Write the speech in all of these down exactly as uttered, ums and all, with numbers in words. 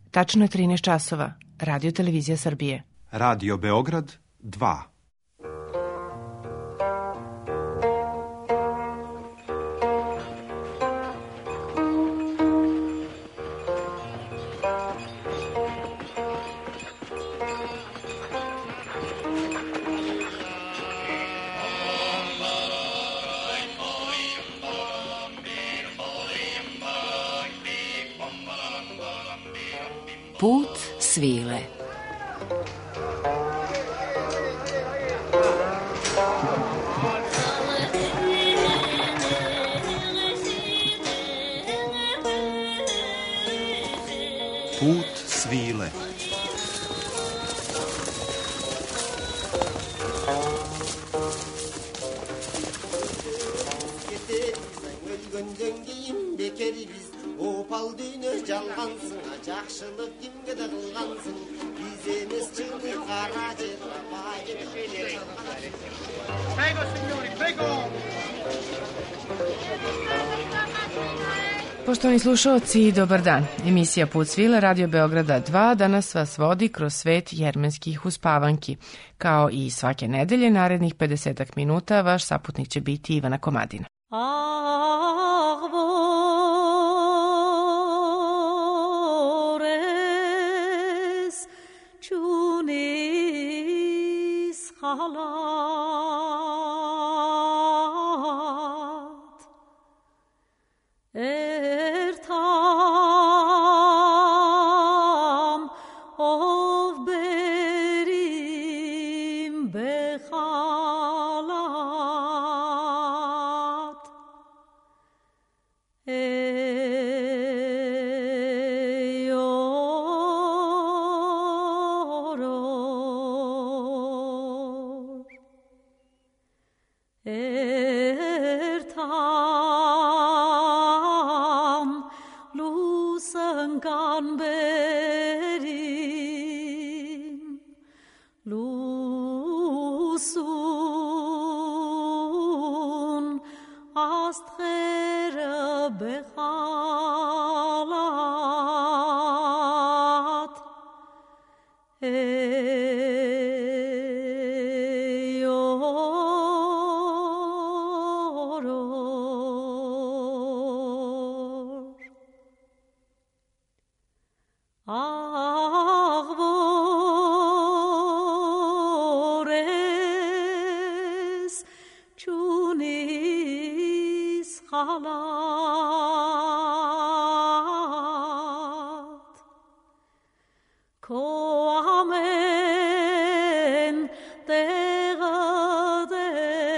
Tačno je trinaest časova. Radio Televizija Srbije. Radio Beograd dva. Put svile. Put svile. Opal düğünü жалғансың, жақшылық кімге де қылғансың, біз емес чыңды қара жер Prego, signori, prego! Poštovani slušalci, dobar dan. Emisija Put svile Radio Beograda dva danas vas vodi kroz svet jermenskih uspavanki. Kao i svake nedelje, narednih pedesetak minuta, vaš saputnik će biti Ivana Komadina. halat ertam ov berim behalat ey oror ertam lusangan berim lusun astre behalat ey oror ağvores çunis halat koamen tegade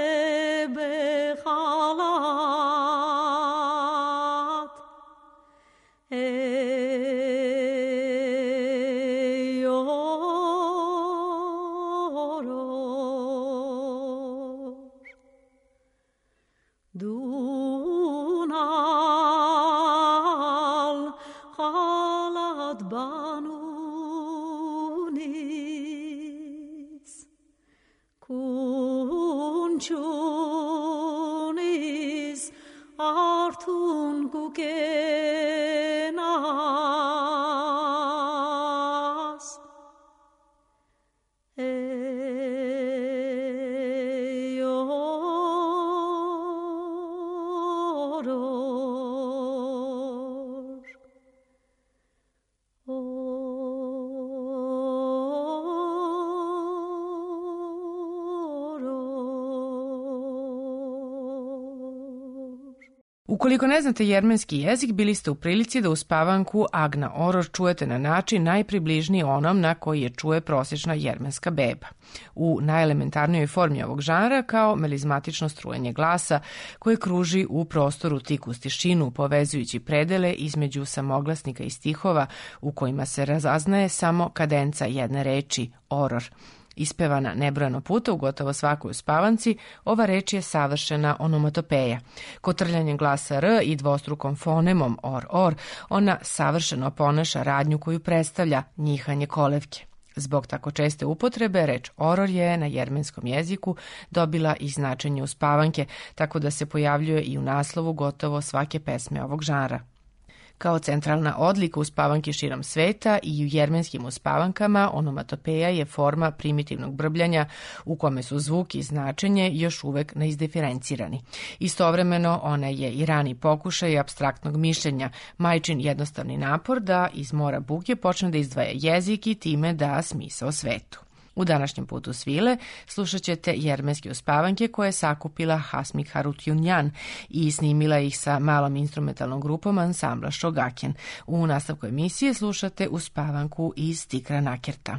behalat ey oror dunal halat banunis kunçunis artun gukenas ey oror Ukoliko ne znate jermenski jezik, bili ste u prilici da uspavanku Agna Oror čujete na način najpribližniji onom na koji je čuje prosječna jermenska beba. U najelementarnijoj formi ovog žanra kao melizmatično strujenje glasa koje kruži u prostoru tik uz tišinu, povezujući predele između samoglasnika i stihova u kojima se razaznaje samo kadenca jedne reči, oror. Ispevana nebrojano puta u gotovo svakoj uspavanci, ova reč je savršena onomatopeja. Kotrljanjem glasa R i dvostrukom fonemom or-or, ona savršeno oponaša radnju koju predstavlja njihanje kolevke. Zbog tako česte upotrebe, reč oror je na jermenskom jeziku dobila i značenje uspavanke, tako da se pojavljuje i u naslovu gotovo svake pesme ovog žanra. Kao centralna odlika uspavanke širom sveta i u jermenskim uspavankama onomatopeja je forma primitivnog brbljanja u kome su zvuk i značenje još uvek neizdiferencirani. Istovremeno ona je i rani pokušaj apstraktnog mišljenja, majčin jednostavni napor da iz mora buke počne da izdvaja jezik i time da smisao svetu. U današnjem putu svile slušat ćete jermenske uspavanke koje je sakupila Hasmik Harutyunjan i snimila ih sa malom instrumentalnom grupom ansambla Shogaken. U nastavku emisije slušate uspavanku iz Tikra Nakerta.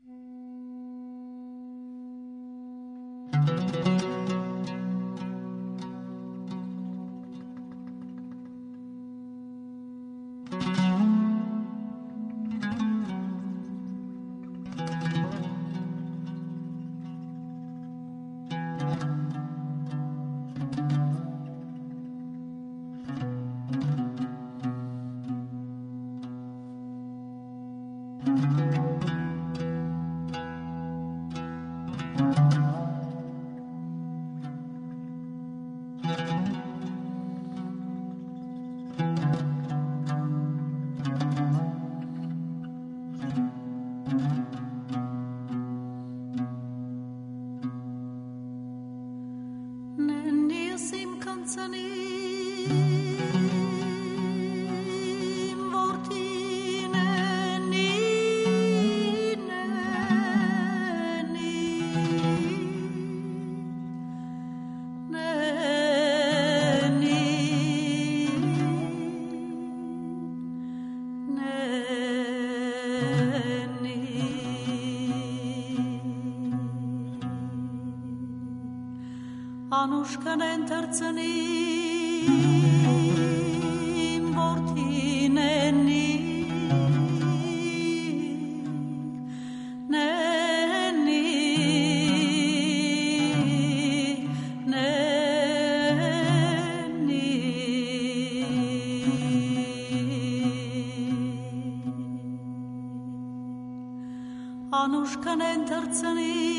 Anuškanen tarcanim vortineni neni neni Anuškanen tarcanim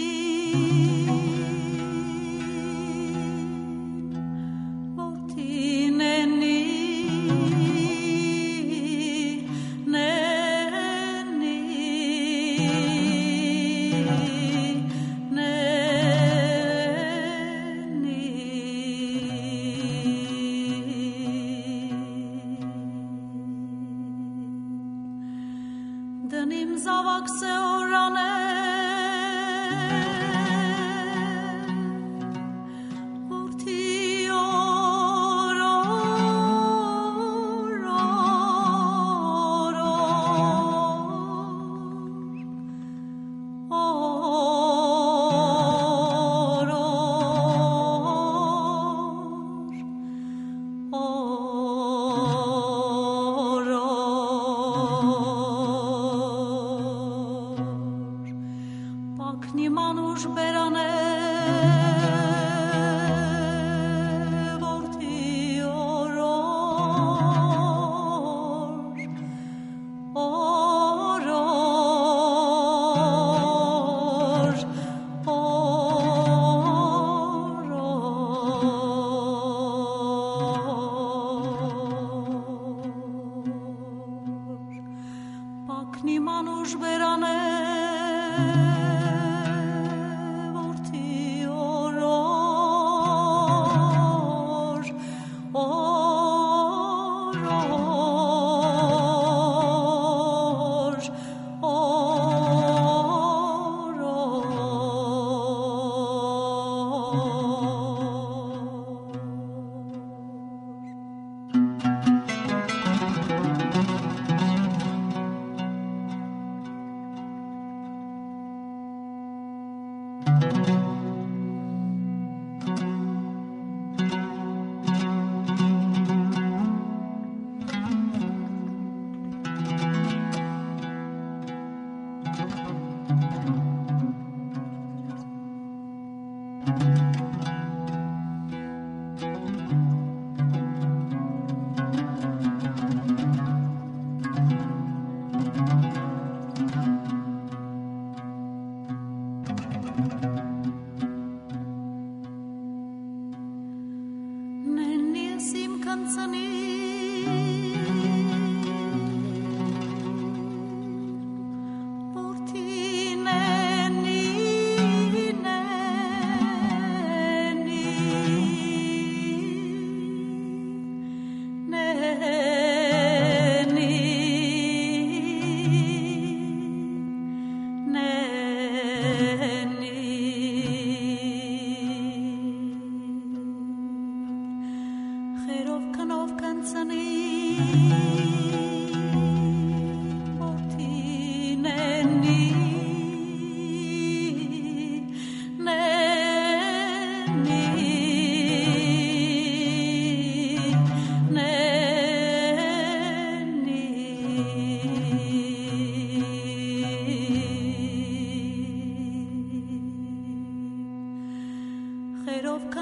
Dănim zavak se orane Urti oro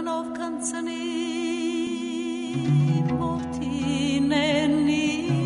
Կանով կնցնի որդինենի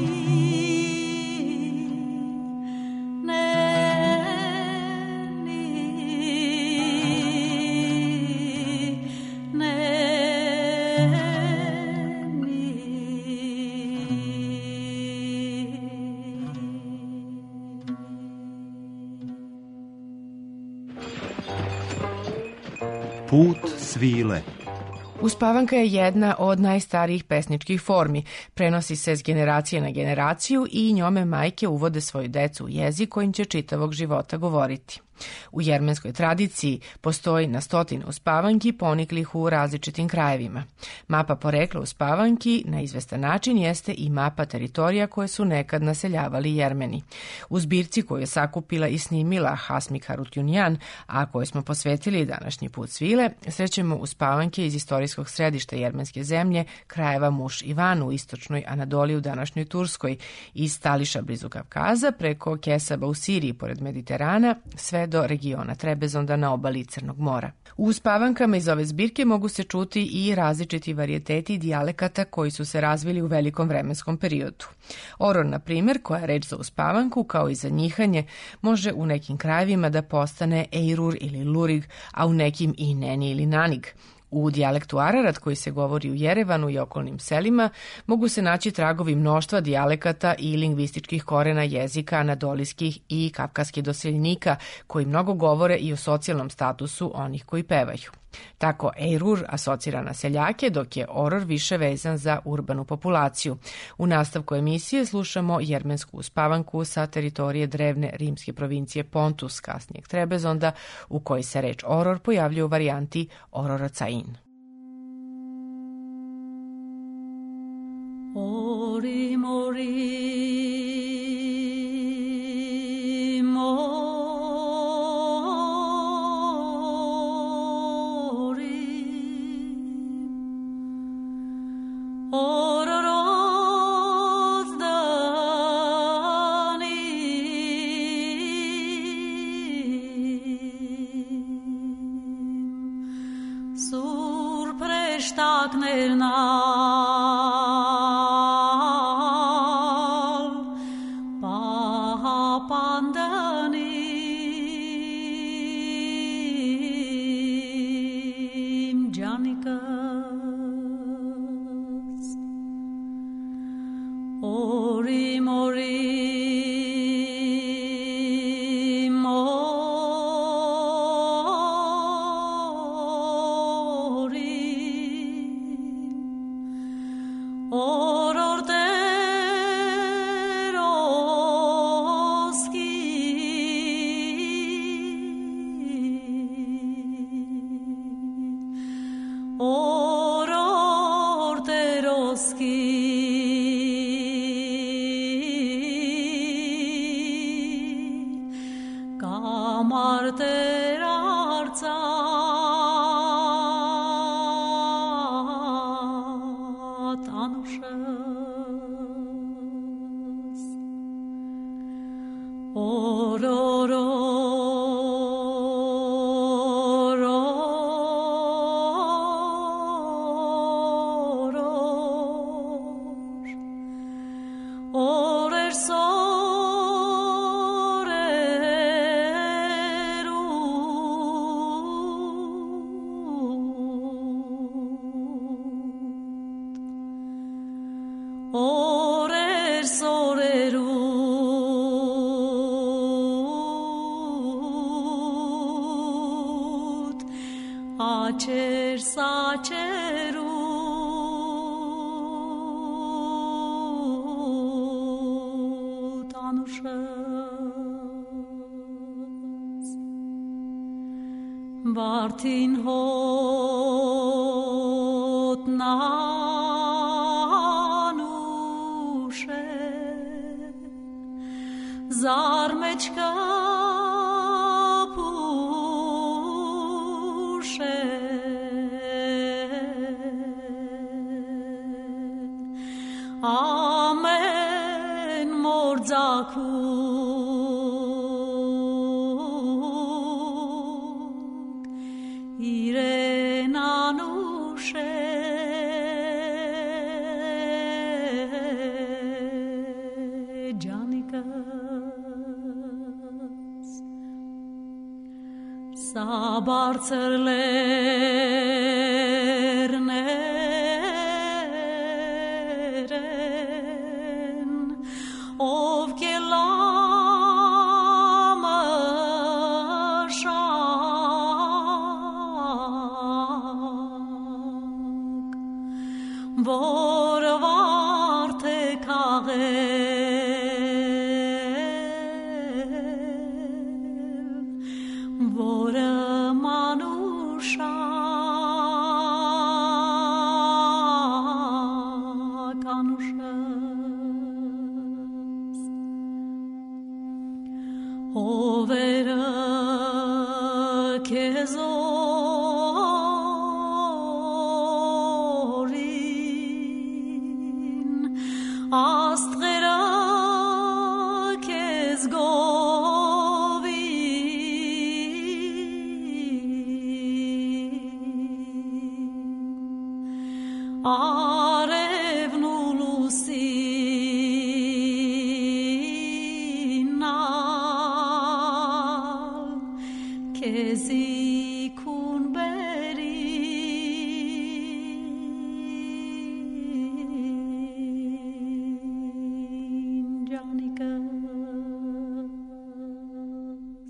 Put svile. Uspavanka je jedna od najstarijih pesničkih formi. Prenosi se s generacije na generaciju i njome majke uvode svoju decu u jezik kojim će čitavog života govoriti. U jermenskoj tradiciji postoji na stotine uspavanki poniklih u različitim krajevima. Mapa porekla uspavanki na izvestan način jeste i mapa teritorija koje su nekad naseljavali Jermeni. U zbirci koju je sakupila i snimila Hasmik Harutjunjan, a koju smo posvetili današnji put svile, srećemo uspavanke iz istorijskog središta jermenske zemlje, krajeva Muš Ivan u istočnoj Anadoliji u današnjoj Turskoj, iz Tališa blizu Kavkaza, preko Kesaba u Siriji pored Mediterana, sve do regiona Trebezonda na obali Crnog mora. U uspavankama iz ove zbirke mogu se čuti i različiti varijeteti dijalekata koji su se razvili u velikom vremenskom periodu. Oror, na primjer, koja je reč za uspavanku, kao i za njihanje, može u nekim krajevima da postane ejrur ili lurig, a u nekim i neni ili nanig. U dijalektu Ararat koji se govori u Jerevanu i okolnim selima mogu se naći tragovi mnoštva dijalekata i lingvističkih korena jezika anadolijskih i kavkaskih doseljenika koji mnogo govore i o socijalnom statusu onih koji pevaju. Tako ejrur asocira na seljake, dok je oror više vezan za urbanu populaciju. U nastavku emisije slušamo jermensku uspavanku sa teritorije drevne rimske provincije Pontus, kasnijeg Trebezonda, u kojoj se reč oror pojavljuje u varijanti ororocain. Orim, orim, Orim, orim, orim, oror deroski, oror deroski. Marter arțat anușes ororo Orer sorerut, acer sacerut, anușes, Bartin hot na Zarmečka puše, amen mordzaku, irenanu Sa բարձր լերներ են, ով կելամը շակ, որ վարդ է քաղել, որը մանուշակ անուշս, հովերը քեզ օրին, աստղերը քեզ գովին, արևն ու լուսինն ալ քեզի քուն բերին, ջանիկս.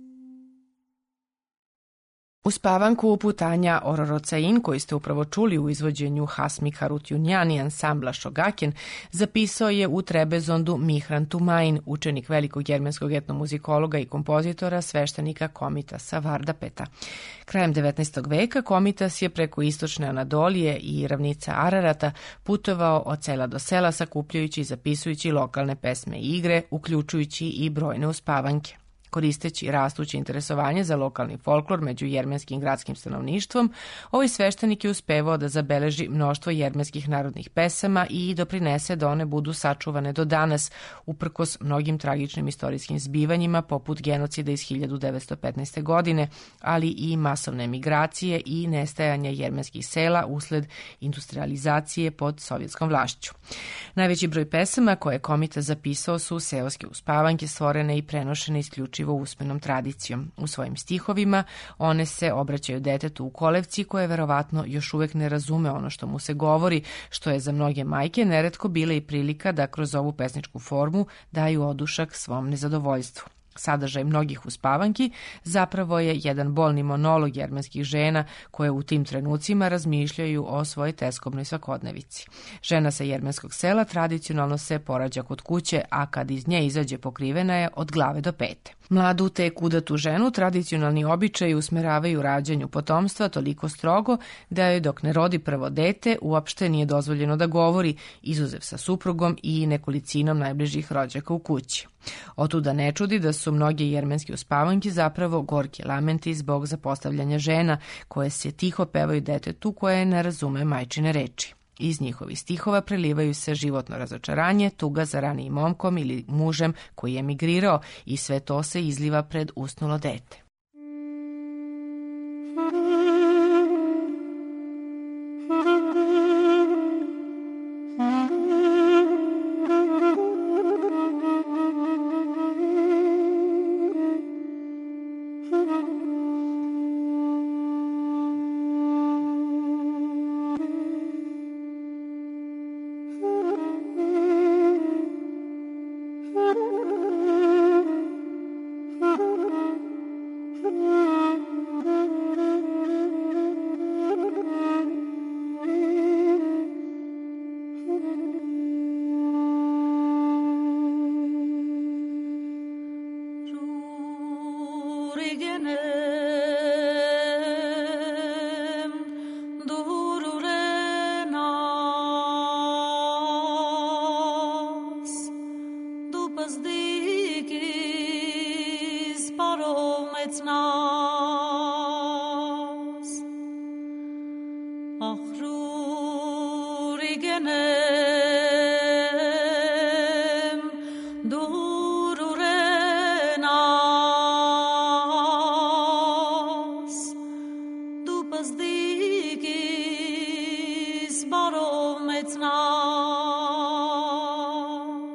Uspavanku putanja Ororocain, koju ste upravo čuli u izvođenju Hasmi Harutjunjan i ansambla Šogakin, zapisao je u Trebezondu Mihran Tumain, učenik velikog jermenskog etnomuzikologa i kompozitora, sveštenika Komitasa Vardapeta. Krajem devetnaestog veka Komitas je preko istočne Anadolije i ravnica Ararata putovao od sela do sela sakupljajući i zapisujući lokalne pesme i igre, uključujući i brojne uspavanke. Koristeći rastuće interesovanje za lokalni folklor među jermenskim gradskim stanovništvom, ovaj sveštenik je uspevao da zabeleži mnoštvo jermenskih narodnih pesama i doprinese da one budu sačuvane do danas, uprkos mnogim tragičnim istorijskim zbivanjima poput genocida iz hiljadu devetsto petnaeste. godine, ali i masovne migracije i nestajanja jermenskih sela usled industrializacije pod sovjetskom vlašću. Najveći broj pesama koje je Komitas zapisao su seoske uspavanke stvorene i prenošene isključivo usmenom tradicijom. U svojim stihovima one se obraćaju detetu u kolevci koje verovatno još uvek ne razume ono što mu se govori, što je za mnoge majke neretko bila i prilika da kroz ovu pesničku formu daju odušak svom nezadovoljstvu. Sadržaj mnogih uspavanki zapravo je jedan bolni monolog jermenskih žena koje u tim trenucima razmišljaju o svojoj teskobnoj svakodnevici. Žena sa jermenskog sela tradicionalno se porađa kod kuće, a kad iz nje izađe pokrivena je od glave do pete. Mladu te kudatu ženu tradicionalni običaji usmeravaju rađanju potomstva toliko strogo da joj dok ne rodi prvo dete uopšte nije dozvoljeno da govori, izuzev sa suprugom i nekolicinom najbližih rođaka u kući. Otuda ne čudi da su mnoge jermenske uspavanke zapravo gorki lamenti zbog zapostavljanja žena koje se tiho pevaju detetu koje ne razume majčine reči. Iz njihovih stihova prelivaju se životno razočaranje, tuga za ranijim momkom ili mužem koji je emigrirao i sve to se izliva pred usnulo dete.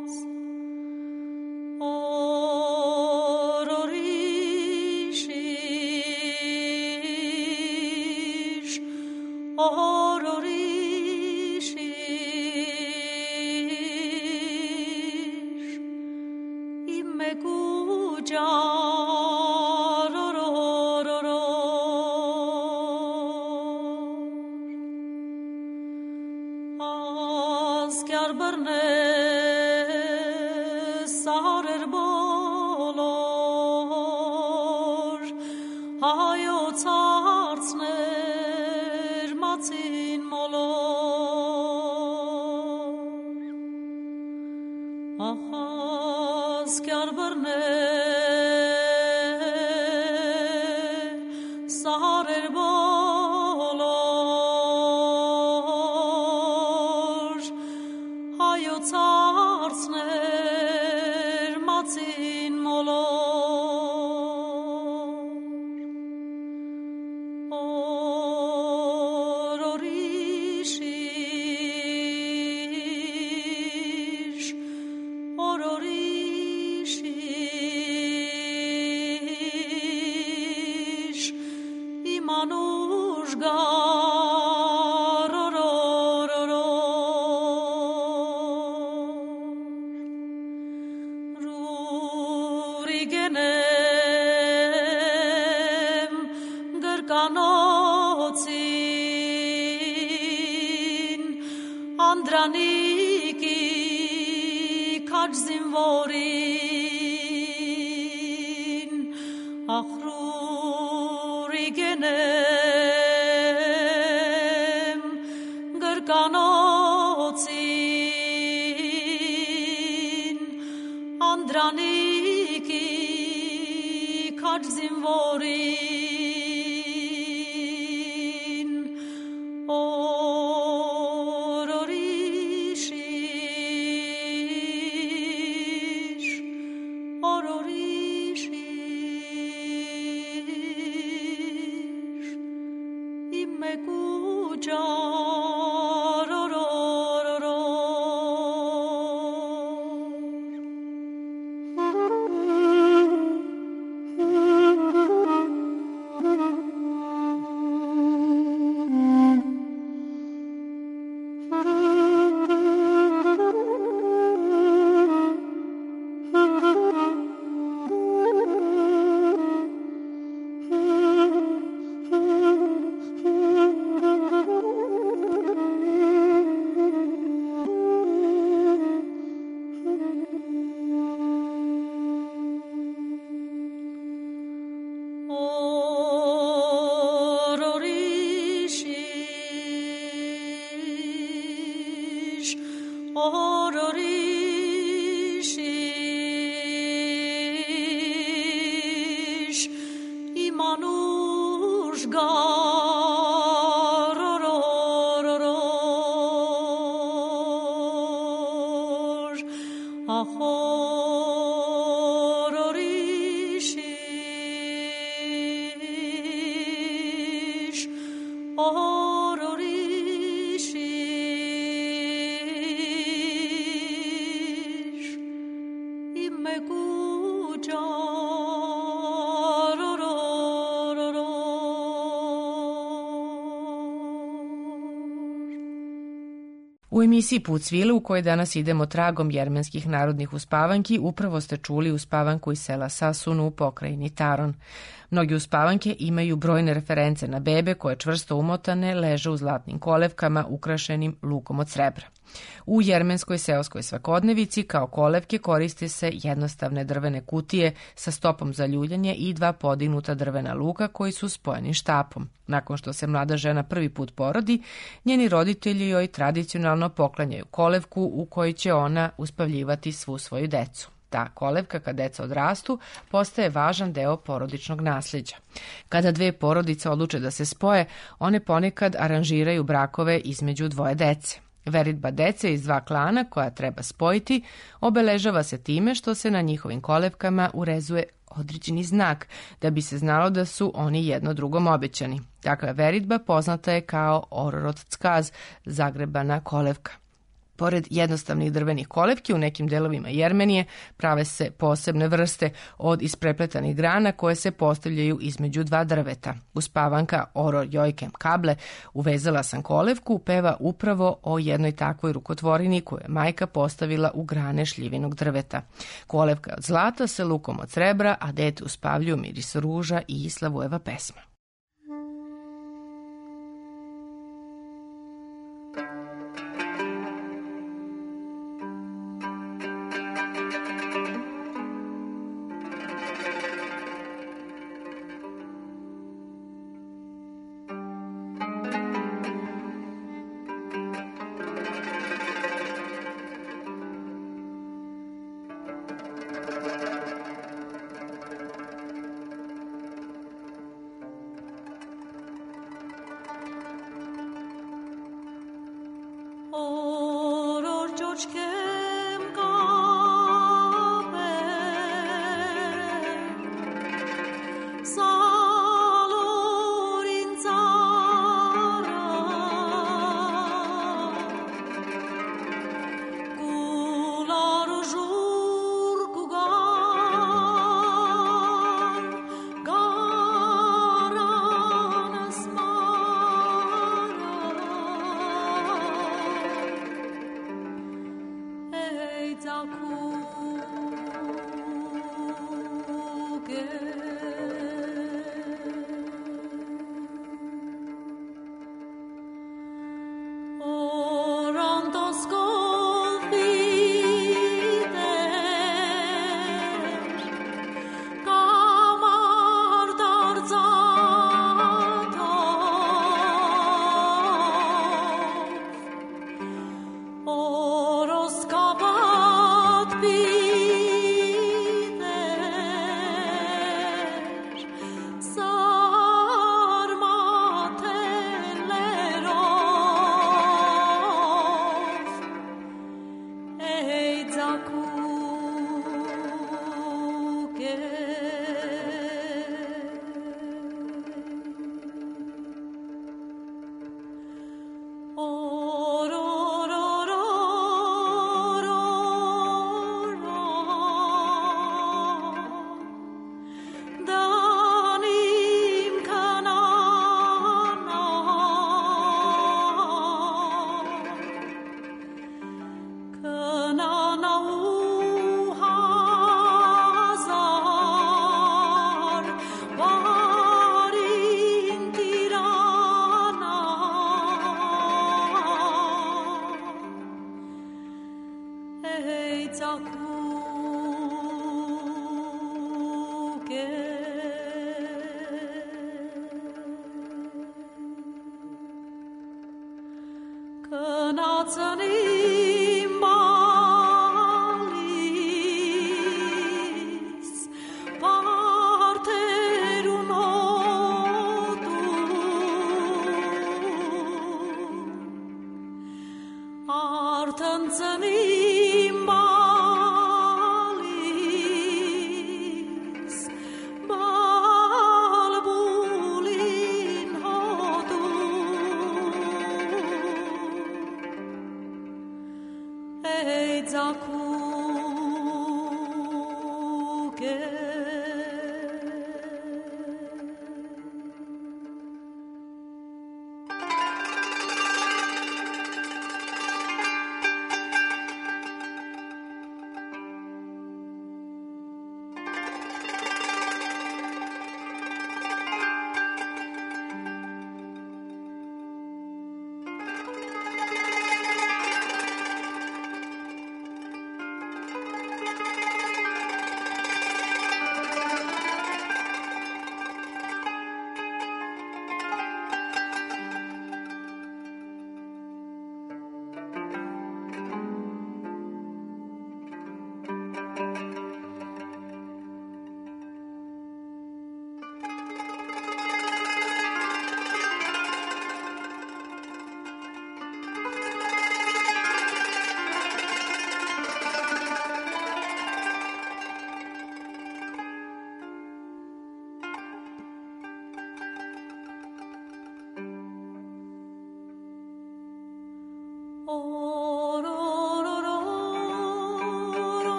Ororishi ime kuđa ro ro ro ro asker berne sarer bolor hayo tartsner matin molor asker berne sarer bolor hayo tartsner matin molor Andraniki kaç zimvorin ahruri genem gırkanotsin Andraniki kaç zimvorin o U emisiji Put svile, u kojoj danas idemo tragom jermenskih narodnih uspavanki, upravo ste čuli uspavanku iz sela Sasunu u pokrajini Taron. Mnogi uspavanke imaju brojne reference na bebe koje čvrsto umotane leže u zlatnim kolevkama ukrašenim lukom od srebra. U jermenskoj seoskoj svakodnevici kao kolevke koriste se jednostavne drvene kutije sa stopom za ljuljanje i dva podignuta drvena luka koji su spojeni štapom. Nakon što se mlada žena prvi put porodi, njeni roditelji joj tradicionalno poklanjaju kolevku u kojoj će ona uspavljivati svu svoju decu. Ta kolevka, kad deca odrastu, postaje važan deo porodičnog nasljeđa. Kada dve porodice odluče da se spoje, one ponekad aranžiraju brakove između dvoje dece. Veritba dece iz dva klana koja treba spojiti obeležava se time što se na njihovim kolevkama urezuje određeni znak da bi se znalo da su oni jedno drugom obećani. Takva veritba poznata je kao ororot ckaz, zagrebana kolevka. Pored jednostavnih drvenih kolevki u nekim delovima Jermenije prave se posebne vrste od isprepletanih grana koje se postavljaju između dva drveta. Uspavanka Oro Jojkem Kable, uvezala sam kolevku, peva upravo o jednoj takvoj rukotvorini koju je majka postavila u grane šljivinog drveta. Kolevka od zlata sa lukom od srebra, a dete uspavljuju miris ruža i Slavujeva pesma.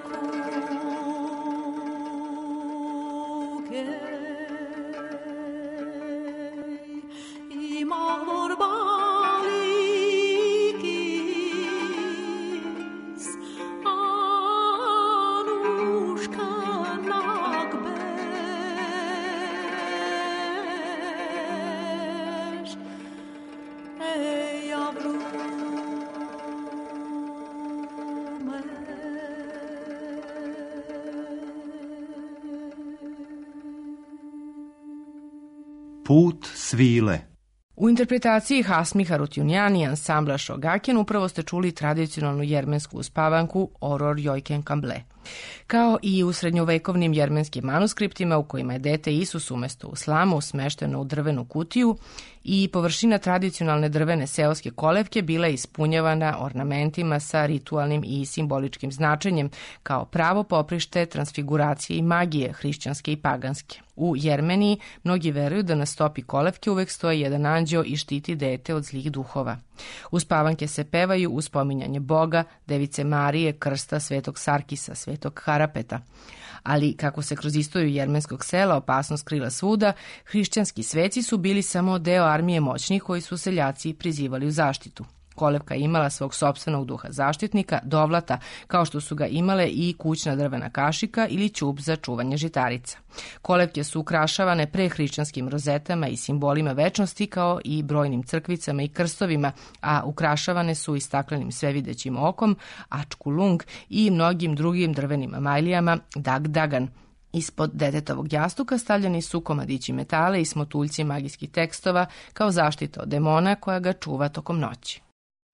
Put svile. U interpretaciji Hasmi Harutjunjani i ansambla Shogaken upravo ste čuli tradicionalnu jermensku uspavanku Oror Jojken Kamble. Kao i u srednjovekovnim jermenskim manuskriptima u kojima je dete Isus umesto u slamu smešteno u drvenu kutiju i površina tradicionalne drvene seoske kolevke bila je ispunjavana ornamentima sa ritualnim i simboličkim značenjem kao pravo poprište transfiguracije i magije hrišćanske i paganske. U Jermeniji mnogi veruju da na stopi kolevke uvek stoji jedan anđeo i štiti dete od zlih duhova. Uspavanke se pevaju uz spominjanje Boga, Device Marije, krsta Svetog Sarkisa, Svetog Harapeta. Ali kako se kroz istoriju jermenskog sela opasnost krila svuda, hrišćanski sveci su bili samo deo armije moćnih koji su seljaci prizivali u zaštitu. Kolevka je imala svog sopstvenog duha zaštitnika, dovlata, kao što su ga imale i kućna drvena kašika ili ćup za čuvanje žitarica. Kolevke su ukrašavane prehrišćanskim rozetama i simbolima večnosti kao i brojnim crkvicama i krstovima, a ukrašavane su i staklenim svevidećim okom, ačkulung i mnogim drugim drvenim majlijama, dag-dagan. Ispod detetovog jastuka stavljeni su komadići metale i smotuljci magijskih tekstova kao zaštita od demona koja ga čuva tokom noći.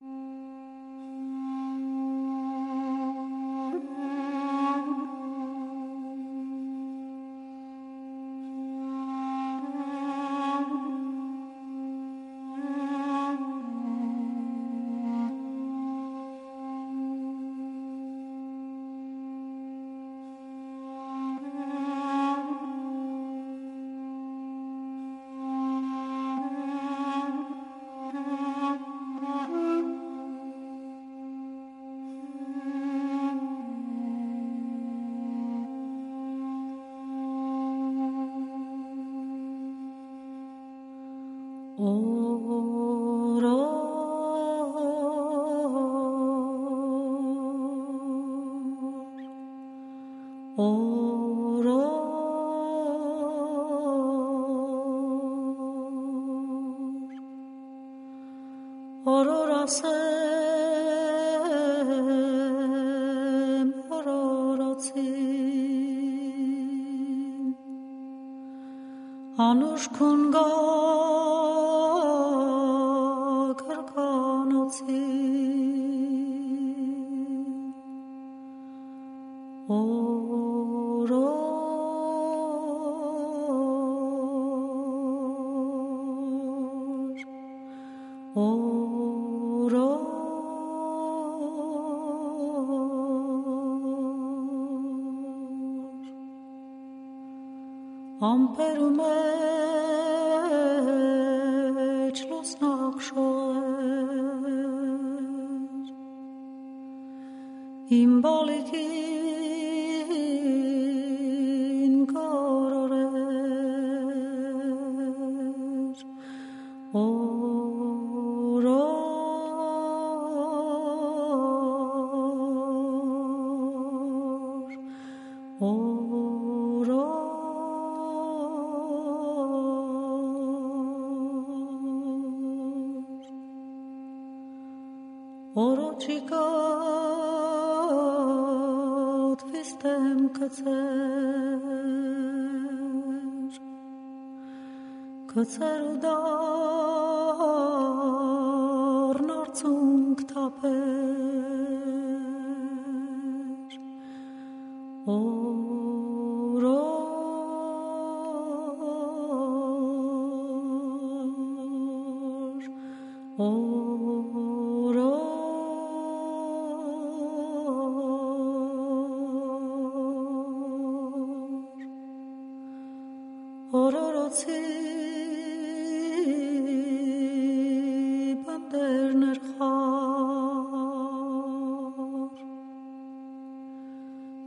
Anush kunga karkanoci oro oro amperume Imbalikin korores oros oros oročika Vistem kacer, kacer dar narcung taper, oros, oros. Ororoci banderner har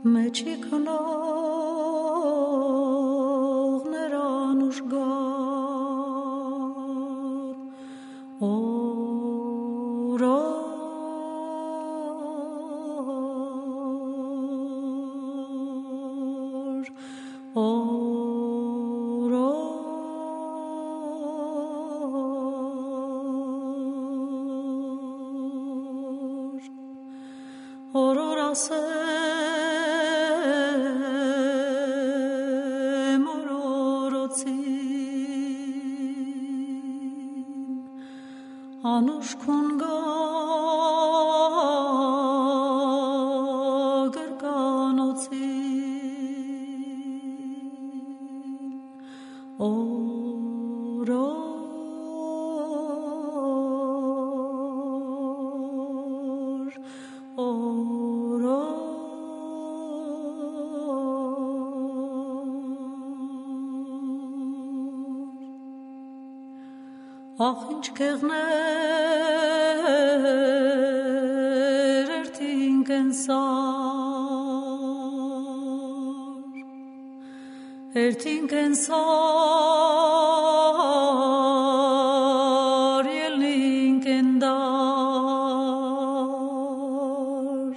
ասեմ օրորոցին անուշ քուն Ախ ինչ կեղներ երթին կենսար երթին կենսար ելին կենդար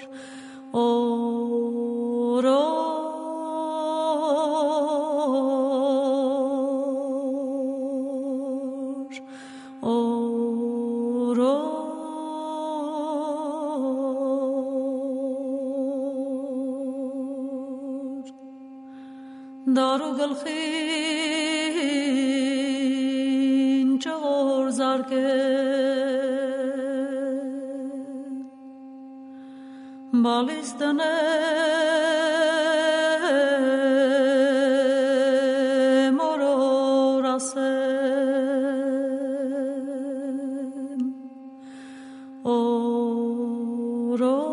օրո Դարու գլխին ճոր զարկել բալիս դնեմ օրոր ասեմ օրոր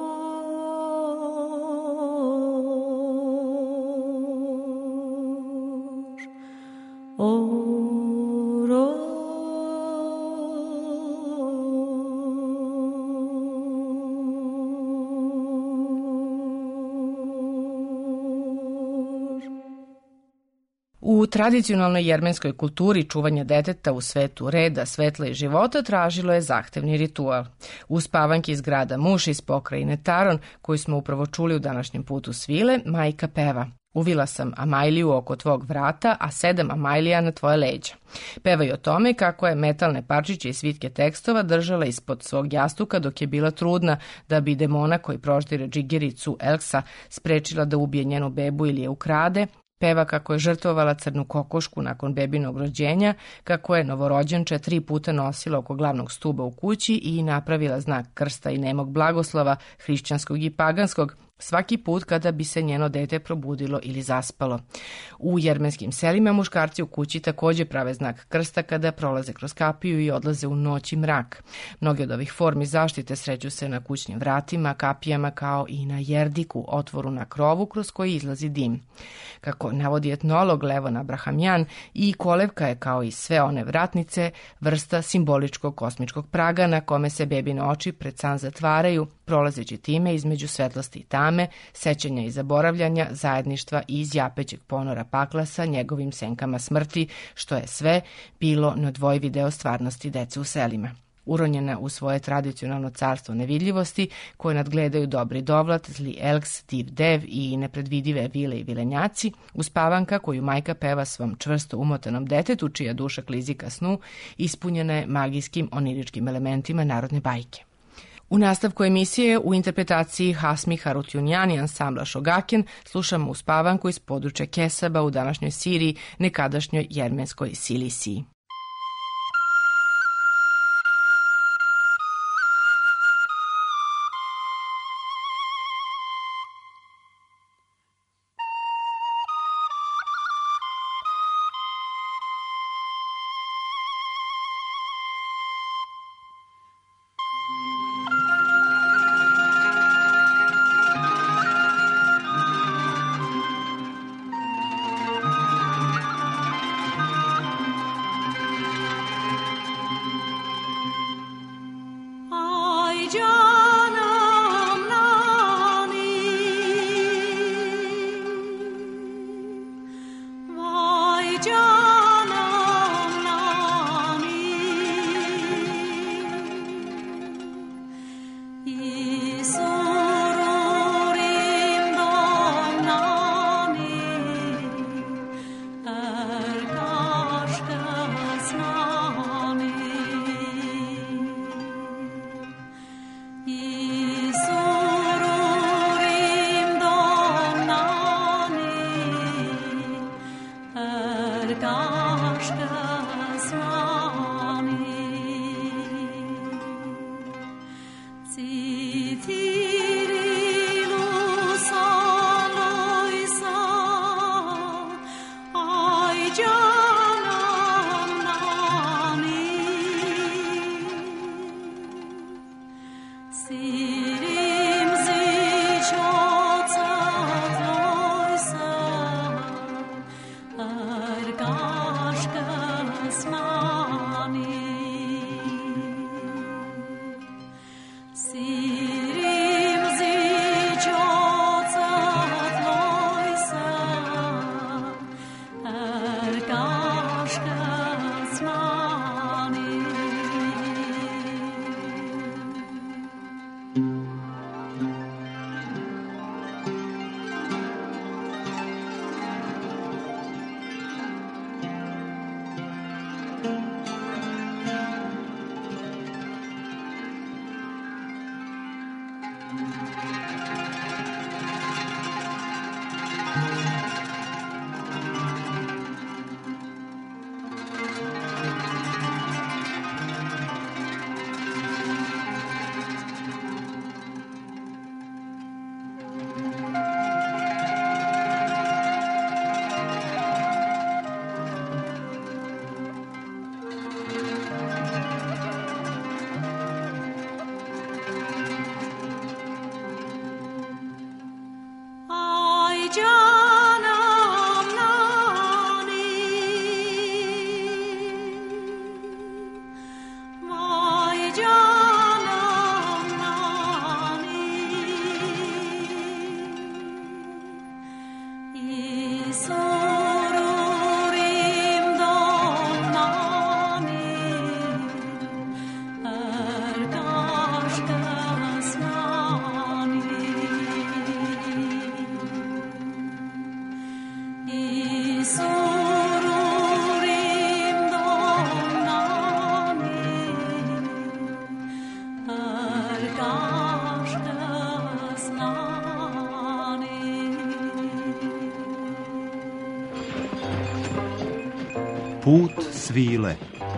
U tradicionalnoj jermenskoj kulturi čuvanja deteta u svetu reda, svetla i života tražilo je zahtevni ritual. Uspavanki iz grada Muš iz pokrajine Taron, koju smo upravo čuli u današnjem putu svile, majka peva: Uvila sam Amajliju oko tvog vrata, a sedam Amajlija na tvoje leđa. Peva i o tome kako je metalne parčiće i svitke tekstova držala ispod svog jastuka dok je bila trudna, da bi demona koji proždire džigericu Elksa sprečila da ubije njenu bebu ili je ukrade. Peva kako je žrtvovala crnu kokošku nakon bebinog rođenja, kako je novorođenče tri puta nosila oko glavnog stuba u kući i napravila znak krsta i nemog blagoslova, hrišćanskog i paganskog, svaki put kada bi se njeno dete probudilo ili zaspalo. U jermenskim selima muškarci u kući također prave znak krsta kada prolaze kroz kapiju i odlaze u noć i mrak. Mnoge od ovih formi zaštite sreću se na kućnim vratima, kapijama kao i na jerdiku, otvoru na krovu kroz koji izlazi dim. Kako navodi etnolog Levon Abrahamjan, i kolevka je kao i sve one vratnice vrsta simboličkog kosmičkog praga na kome se bebine oči pred san zatvaraju, prolazeći time između svetlosti i tame, sećanja i zaboravljanja, zajedništva i izjapećeg ponora pakla sa njegovim senkama smrti, što je sve bilo neodvojivi deo stvarnosti dece u selima. Uronjena u svoje tradicionalno carstvo nevidljivosti, koje nadgledaju dobri dovlat, zli Elks, div dev i nepredvidive vile i vilenjaci, uspavanka koju majka peva svom čvrsto umotanom detetu, čija duša klizi ka snu, ispunjena je magijskim oniričkim elementima narodne bajke. U nastavku emisije u interpretaciji Hasmi Harutjunjani ansambla Šogaken slušamo uspavanku iz područja Kesaba u današnjoj Siriji, nekadašnjoj jermenskoj Silisiji. Put svile.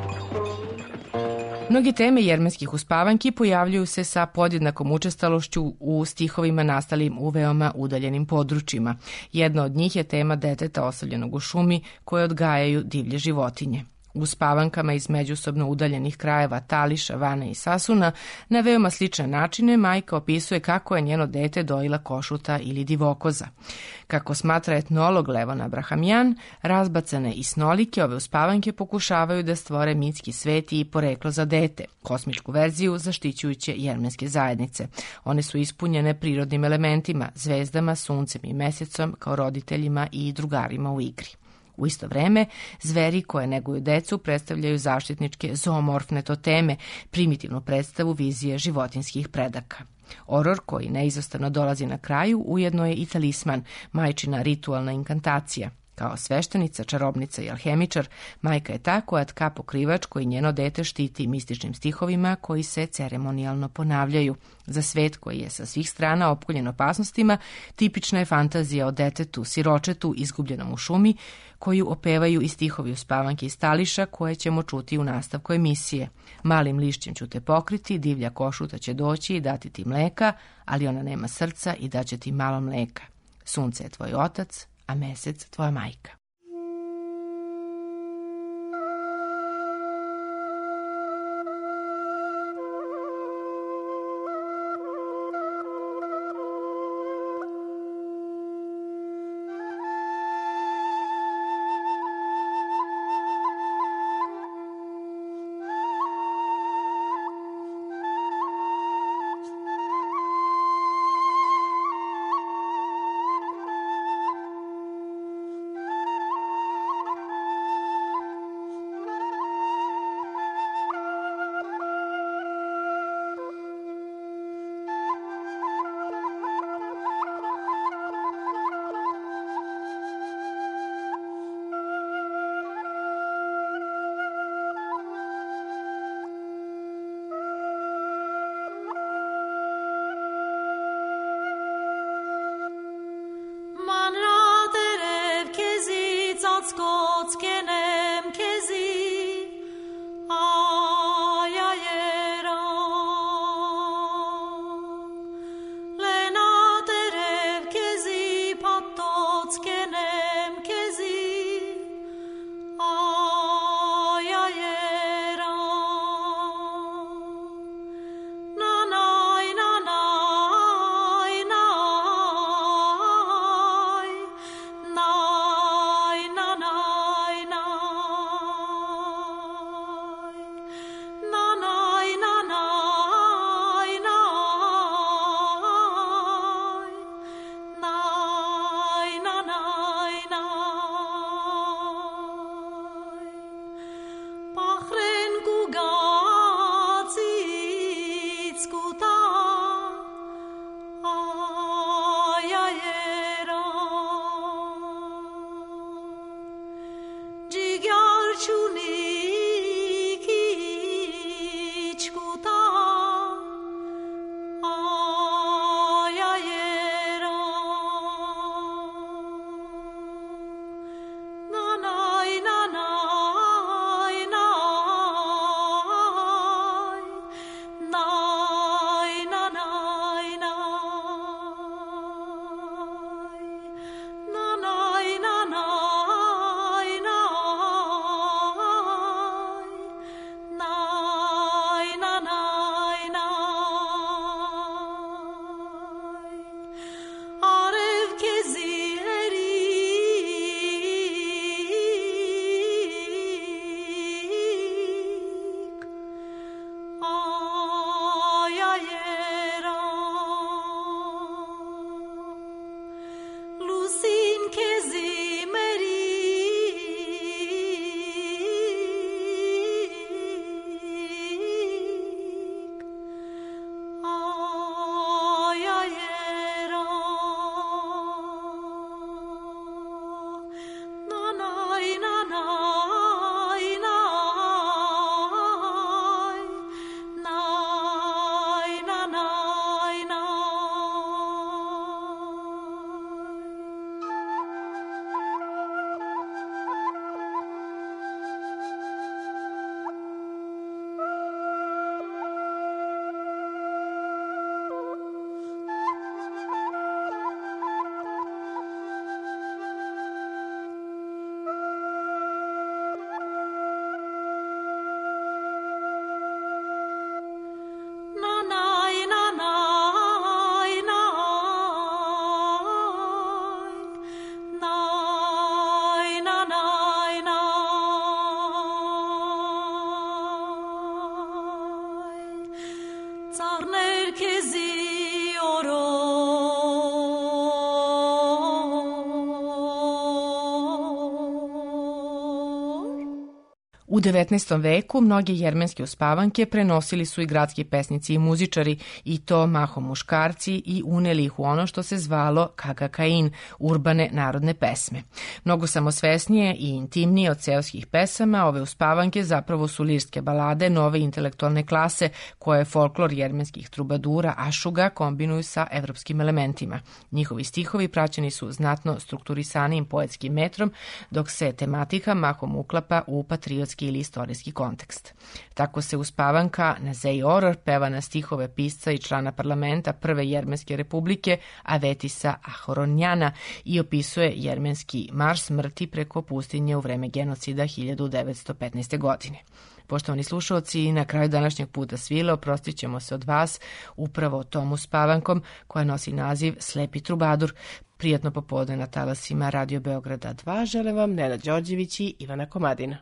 Mnoge teme jermenskih uspavanki pojavljuju se sa podjednakom učestalošću u stihovima nastalim u veoma udaljenim područjima. Jedna od njih je tema deteta ostavljenog u šumi koje odgajaju divlje životinje. U uspavankama iz međusobno udaljenih krajeva Tališa, Vane i Sasuna na veoma slične načine majka opisuje kako je njeno dete dojila košuta ili divokoza. Kako smatra etnolog Levon Abrahamjan, razbacane i snolike ove uspavanke pokušavaju da stvore mitski svet i poreklo za dete, kosmičku verziju zaštićujuće jermenske zajednice. One su ispunjene prirodnim elementima, zvezdama, suncem i mesecom kao roditeljima i drugarima u igri. U isto vreme, zveri koje neguju decu predstavljaju zaštitničke zoomorfne toteme, primitivnu predstavu vizije životinskih predaka. Oror, koji neizostavno dolazi na kraju, ujedno je i talisman, majčina ritualna inkantacija. Kao sveštenica, čarobnica i alhemičar, majka je ta koja tka pokrivač koji njeno dete štiti mističnim stihovima koji se ceremonijalno ponavljaju. Za svet koji je sa svih strana opkoljen opasnostima, tipična je fantazija o detetu, siročetu, izgubljenom u šumi, koju opevaju i stihovi uspavanke iz Tališa koje ćemo čuti u nastavku emisije. Malim lišćem ću te pokriti, divlja košuta će doći i dati ti mleka, ali ona nema srca i daće ti malo mleka. Sunce je tvoj otac, a mesec tvoja majka. ծառներ քեզի օրոր U devetnaestom veku mnoge jermenske uspavanke prenosili su i gradski pesnici i muzičari, i to mahom muškarci, i uneli ih u ono što se zvalo kakakain, urbane narodne pesme. Mnogo samosvesnije i intimnije od seoskih pesama, ove uspavanke zapravo su lirske balade nove intelektualne klase koje folklor jermenskih trubadura Ašuga kombinuju sa evropskim elementima. Njihovi stihovi praćeni su znatno strukturisanijim poetskim metrom, dok se tematika mahom uklapa u patriotski ili istorijski kontekst. Tako se uspavanka Nazej Oror peva na stihove pisca i člana parlamenta Prve Jermenske republike Avetisa Ahoronjana i opisuje jermenski marš smrti preko pustinje u vreme genocida hiljadu devetsto petnaeste. godine. Poštovani slušalci, na kraju današnjeg puta svile oprostit ćemo se od vas upravo tom uspavankom koja nosi naziv Slepi trubadur. Prijatno popodne na talasima Radio Beograda dva žele vam Nenad Đorđević i Ivana Komadina.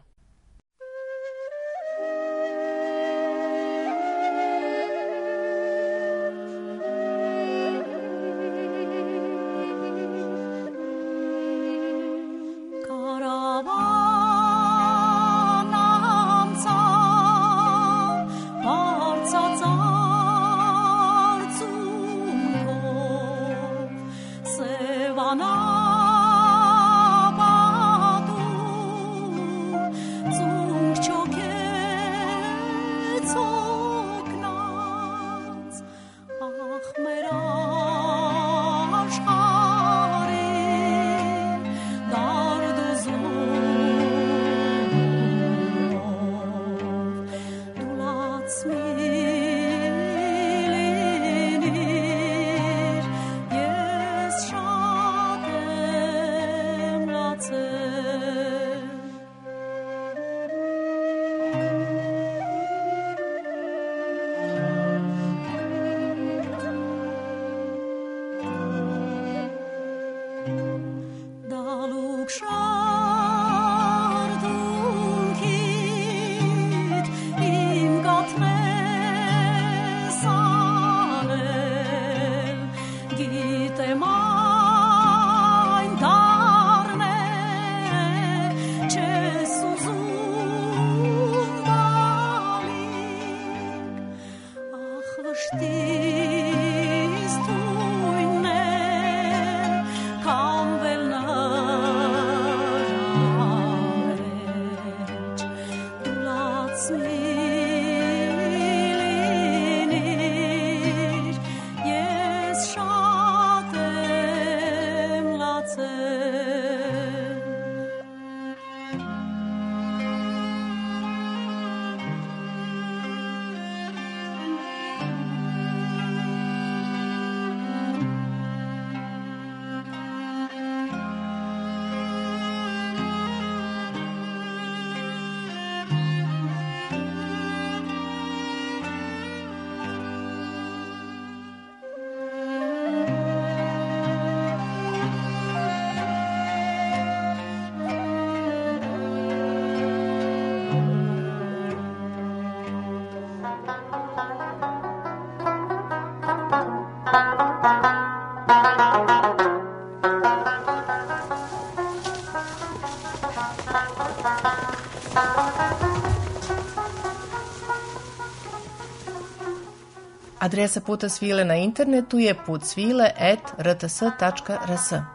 Adresa Puta svile na internetu je putsvile at r t s tačka r s.